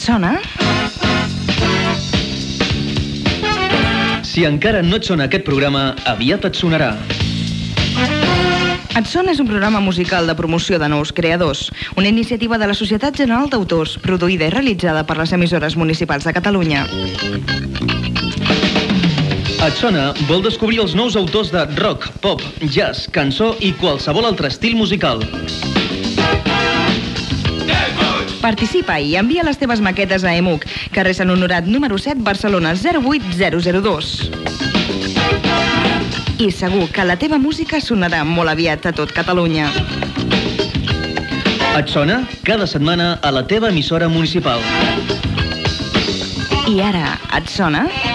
sona? Si encara no et sona aquest programa, aviat et sonarà. Et sona és un programa musical de promoció de nous creadors, una iniciativa de la Societat General d'Autors, produïda i realitzada per les emissores municipals de Catalunya. Et sona vol descobrir els nous autors de rock, pop, jazz, cançó i qualsevol altre estil musical. Participa i envia les teves maquetes a EMUC, carrer Sant Honorat número 7, Barcelona 08002. I segur que la teva música sonarà molt aviat a tot Catalunya. Et sona? Cada setmana a la teva emissora municipal. I ara, et sona?